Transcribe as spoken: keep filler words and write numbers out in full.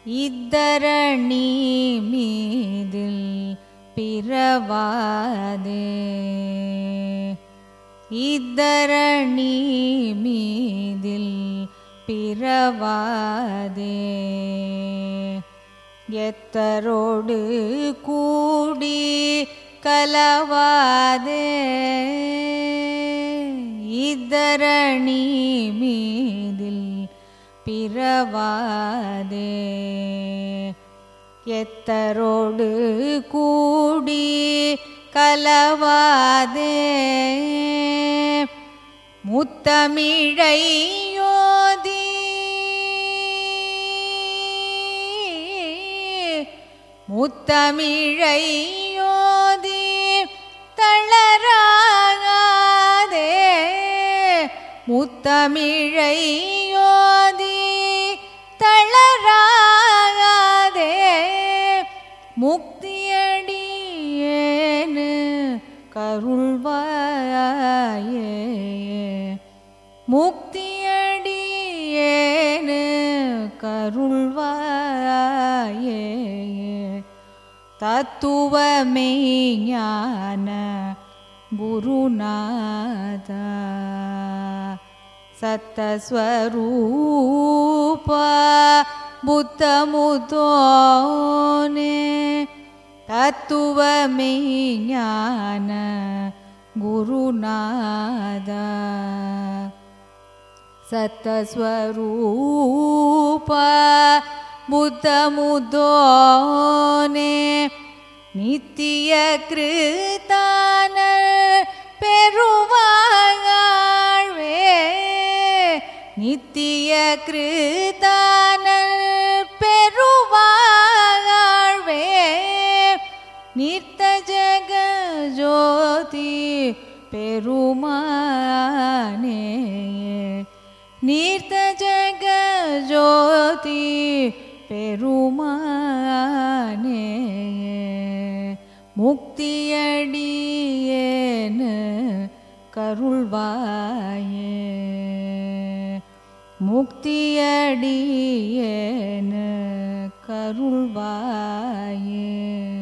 இத்தரணி மீதில் பிறவாதே இத்தரணி மீதில் பிறவாதே எத்தரோடு கூடி கலவாதே இத்தரணி மீதில் பிறவாதே எத்தரோடு கூடி கலவாதே முத்தமிழை யோதி முத்தமிழை யோதி தளராகாதே முத்தமிழை யோதி தளராகாதே முக்தியடியேனு கருள்வாயே முக்தியடியேனு கருள்வாயே தத்துவமே ஞான குருநாதா சத்தஸ்வரூபா புத்தமுதோனே தத்துவமே ஞான குருநாதா சத்தஸ்வரூபா புத்தமுதோனே நித்திய கிருத்தான பெருவாழ்வே நித்திய கிருத்தான பெருவாழ்வே நித்த ஜக ஜோதி பெருமானே நித்த ஜக ஜோதி பெருமானே முக்தியடியேனு கருள்வாயே முக்தியடியேனு கருள்வாயே.